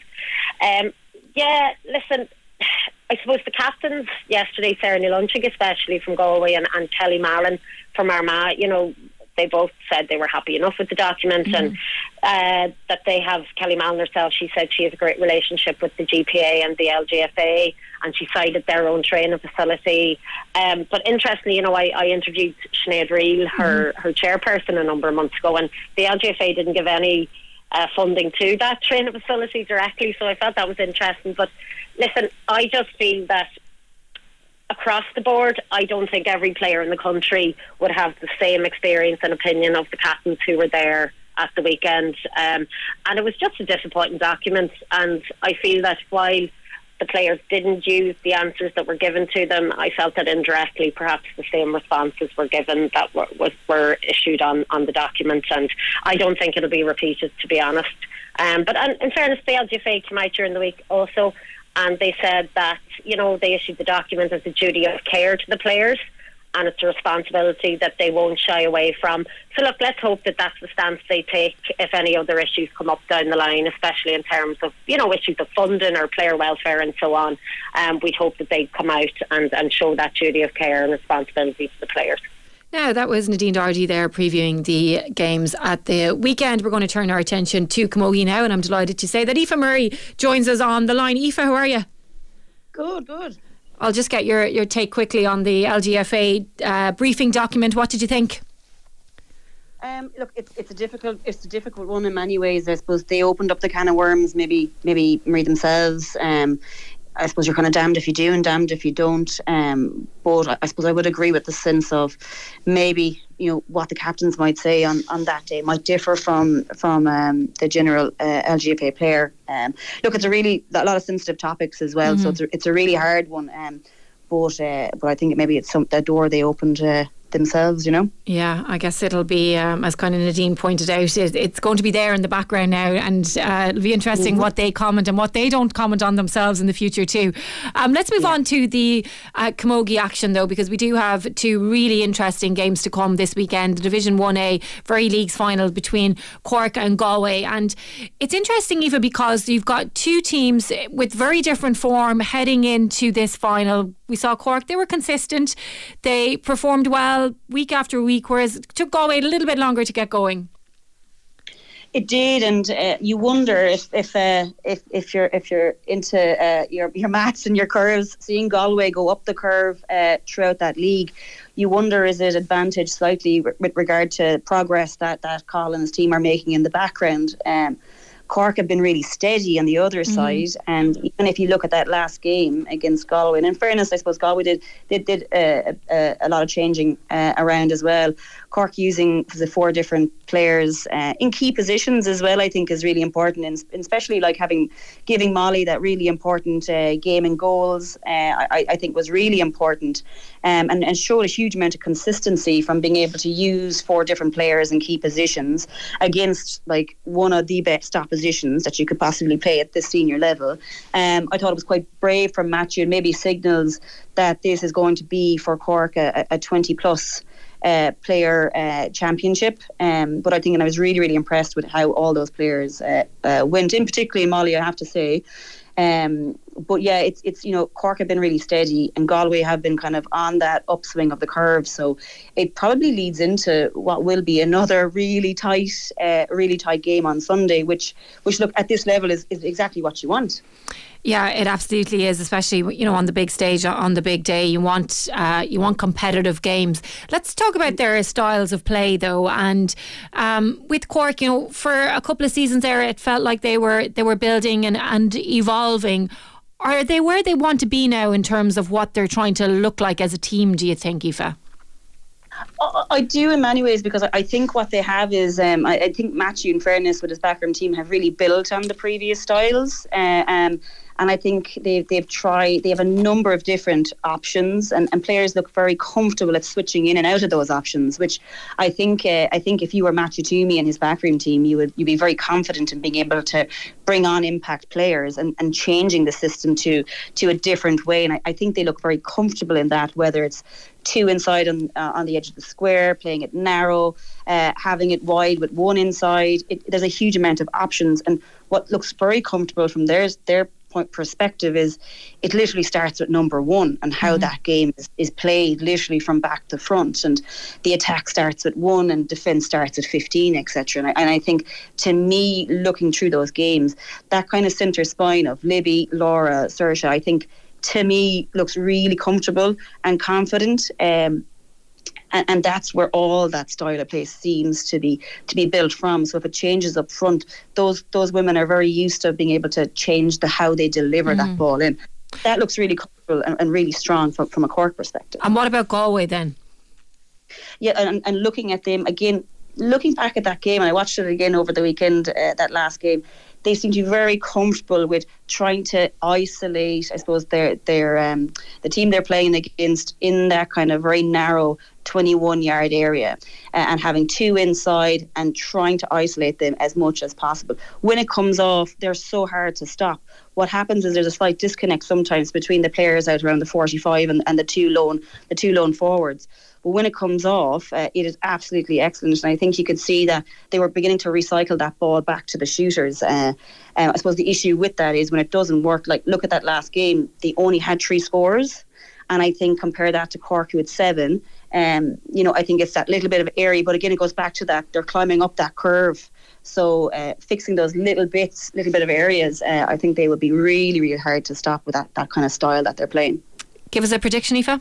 Listen, I suppose the captains yesterday, Sarah Neilunchig especially from Galway and Kelly Mallon from Armagh, they both said they were happy enough with the document, and that they have, Kelly Mallon herself, she said she has a great relationship with the GPA and the LGFA, and she cited their own training facility. But interestingly, I interviewed Sinead Reel, her chairperson, a number of months ago, and the LGFA didn't give any funding to that training facility directly, so I thought that was interesting. But listen, I just feel that across the board, I don't think every player in the country would have the same experience and opinion of the captains who were there at the weekend. And it was just a disappointing document. And I feel that while the players didn't use the answers that were given to them, I felt that indirectly perhaps the same responses were given that were issued on the document. And I don't think it'll be repeated, to be honest. But in fairness, the LGFA came out during the week also, and they said that, they issued the document as a duty of care to the players, and it's a responsibility that they won't shy away from. So look, let's hope that that's the stance they take if any other issues come up down the line, especially in terms of, issues of funding or player welfare and so on. We'd hope that they come out and show that duty of care and responsibility to the players. Now, that was Nadine Doherty there previewing the games at the weekend. We're going to turn our attention to Camogie now, and I'm delighted to say that Aoife Murray joins us on the line. Aoife, how are you? Good. I'll just get your take quickly on the LGFA briefing document. What did you think? Look, it's a difficult one in many ways. I suppose they opened up the can of worms, maybe Murray themselves. I suppose you're kind of damned if you do and damned if you don't. But I suppose I would agree with the sense of maybe, what the captains might say on that day might differ from the general LGFA player. Look, it's a lot of sensitive topics as well, so it's a really hard one. But I think maybe it's the door they opened themselves, Yeah, I guess it'll be, as kind of Nadine pointed out, it's going to be there in the background now, and it'll be interesting what they comment and what they don't comment on themselves in the future too. Let's move on to the Camogie action though, because we do have two really interesting games to come this weekend. The Division 1A Very Leagues final between Cork and Galway, and it's interesting, Aoife, because you've got two teams with very different form heading into this final. We saw Cork, they were consistent, they performed well week after week, whereas it took Galway a little bit longer to get going. It did, and you wonder if you're into your maths and your curves, seeing Galway go up the curve throughout that league, you wonder, is it advantage slightly with regard to progress that Colin's team are making in the background? Cork have been really steady on the other side, and even if you look at that last game against Galway, and in fairness, I suppose Galway did a lot of changing around as well. Cork using the four different players in key positions as well, I think is really important, and especially like giving Molly that really important game and goals. I think was really important, and showed a huge amount of consistency from being able to use four different players in key positions against like one of the best oppositions that you could possibly play at this senior level. I thought it was quite brave from Matthew, and maybe signals that this is going to be for Cork a 20 plus player championship, but I think, and I was really, really impressed with how all those players went, in particularly Molly, I have to say. But yeah, it's Cork have been really steady, and Galway have been kind of on that upswing of the curve. So it probably leads into what will be another really tight game on Sunday, which look, at this level is exactly what you want. Yeah, it absolutely is, especially on the big stage, on the big day. You want competitive games. Let's talk about their styles of play though, and with Cork, for a couple of seasons there, it felt like they were building and evolving. Are they where they want to be now in terms of what they're trying to look like as a team, do you think, Aoife? I do in many ways, because I think what they have is I think Matthew, in fairness, with his backroom team, have really built on the previous styles, and I think they have a number of different options, and players look very comfortable at switching in and out of those options, which I think if you were Matthew Toomey and his backroom team, you'd be very confident in being able to bring on impact players and changing the system to a different way, and I think they look very comfortable in that, whether it's two inside on the edge of the square, playing it narrow, having it wide with one inside. There's a huge amount of options, and what looks very comfortable from their perspective is it literally starts with number one and how that game is played literally from back to front, and the attack starts at 1 and defence starts at 15, etc. And I think, to me, looking through those games, that kind of centre spine of Libby, Laura, Saoirse, I think, to me, looks really comfortable and confident, and that's where all that style of play seems to be built from. So if it changes up front, those women are very used to being able to change how they deliver that ball in. That looks really comfortable and really strong from a Cork perspective. And what about Galway then? Yeah, and looking at them again, looking back at that game, and I watched it again over the weekend, that last game, they seem to be very comfortable with trying to isolate, I suppose, the team they're playing against in that kind of very narrow 21-yard area, and having two inside and trying to isolate them as much as possible. When it comes off, they're so hard to stop. What happens is there's a slight disconnect sometimes between the players out around the 45 and the two lone forwards. But when it comes off, it is absolutely excellent. And I think you could see that they were beginning to recycle that ball back to the shooters. I suppose the issue with that is when it doesn't work, like look at that last game, they only had 3 scorers. And I think compare that to Cork, who had 7. I think it's that little bit of area, but again, it goes back to that they're climbing up that curve. So fixing those little bit of areas, I think they would be really, really hard to stop with that kind of style that they're playing. Give us a prediction, Aoife.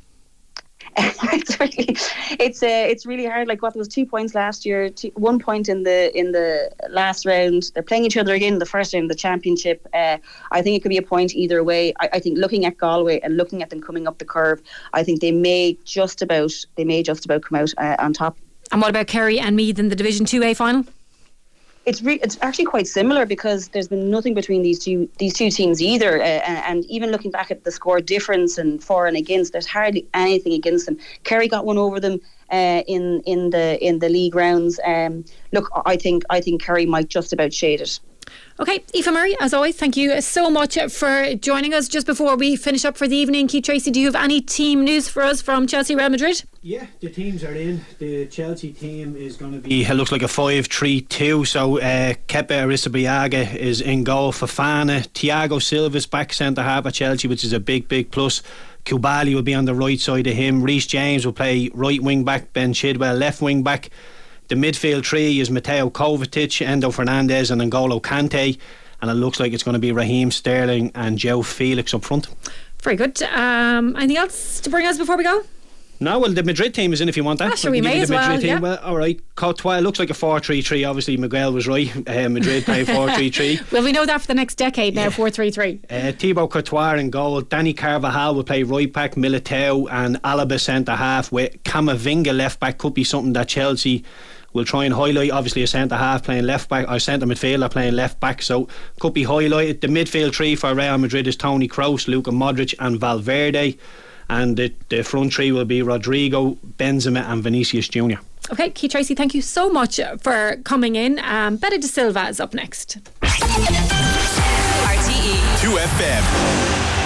It's really hard. Like, what, there was 2 points last year, 1 point in the last round. They're playing each other again in the first round of the championship. I think it could be a point either way. I think looking at Galway and looking at them coming up the curve, I think they may just about come out on top. And what about Kerry and Meath in the Division 2A final? It's actually quite similar, because there's been nothing between these two teams either, and even looking back at the score difference and for and against, there's hardly anything against them. Kerry got one over them in the league rounds. Look, I think Kerry might just about shade it. Okay, Aoife Murray, as always, thank you so much for joining us. Just before we finish up for the evening, Keith Tracy, do you have any team news for us from Chelsea Real Madrid? Yeah, the teams are in. The Chelsea team is going to be, it looks like a 5-3-2. So Kepa Arrizabalaga is in goal. Fofana, Thiago Silva's back centre half at Chelsea, which is a big plus. Koulibaly will be on the right side of him. Reece James will play right wing back. Ben Chilwell left wing back. The midfield three is Mateo Kovacic, Endo Fernandez and N'Golo Kante, and it looks like it's going to be Raheem Sterling and Joe Felix up front. Very good. Anything else to bring us before we go? No, well, the Madrid team is in if you want that. Sure, we may as well, yeah. Well, alright, Courtois looks like a 4-3-3. Obviously Miguel was right, Madrid playing 4-3-3. Well, we know that for the next decade now, 4-3-3. Thibaut Courtois in goal. Danny Carvajal will play right back. Militao and Alaba centre half, with Camavinga left back. Could be something that Chelsea will try and highlight. Obviously a centre half playing left back, or centre midfielder playing left back, so could be highlighted. The midfield three for Real Madrid is Toni Kroos, Luka Modric and Valverde, and the front three will be Rodrigo, Benzema and Vinicius Junior. Okay, Keith Tracy, thank you so much for coming in. Betta De Silva is up next. RTE 2FM.